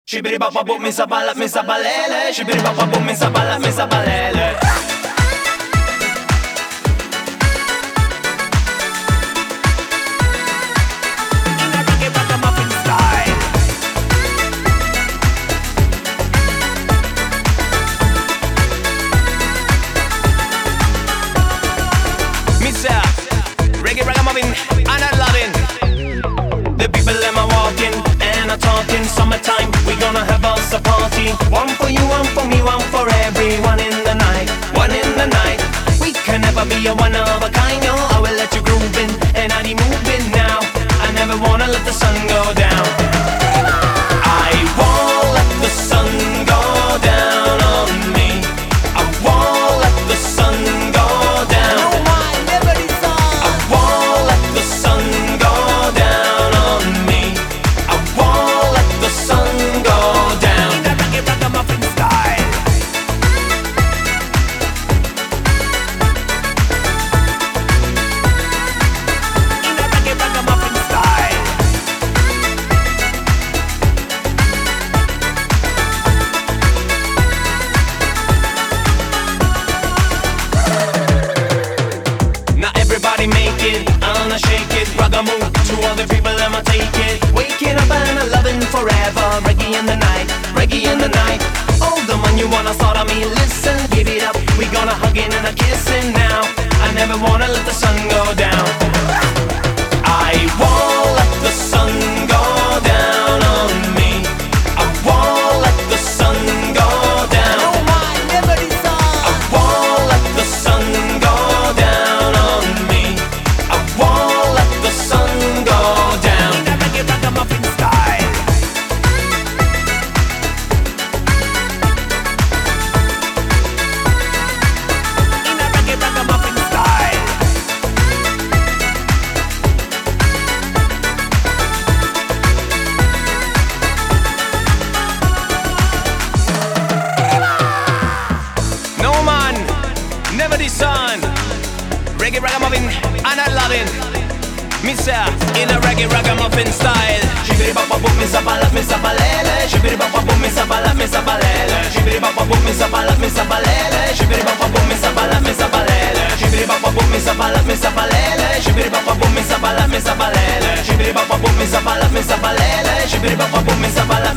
Shibidi bop bop mi sabalele. Shibidi bop bop mi sabalele. Reggae ragamuffin, and I'm loving. The people them are walking and are talking. Summertime, we gonna have us a party. One for you, one for me, one for everyone in the night. One in the night. We can never be a one of a kind. Yo, I will let you groove in and I be moving now. I never wanna let the sun go down. I won't let the sun go down on me. I won't let the sun go down. Make it, I'ma shake it, ragamuffin to all the people, I'ma take it. Waking up and I'm loving forever. Reggae in the night, reggae in the night. Oh, the one you wanna thought of me, listen, give it up. We gonna hugging and a kissing now. I never wanna let the sun go down. I won't let the sun go down on me. I won't let the sun go down. I won't let the sun go down on me. I won't let the sun go down. In a reggae ragamuffin style. In a reggae ragamuffin style. No man, never the sun. Reggae ragamuffin, and I loving. Missa in a reggae ragamuffin style. Shibidi bop bop mi sabalele. Shibidi bop bop mi sabalele. Shibidi bop bop mi sabalele. Shibidi bop bop mi sabalele. Shibidi bop bop mi sabalele. Shibidi bop bop mi sabalele. Shibidi bop bop mi sabalele. Shibidi bop bop mi sabalele.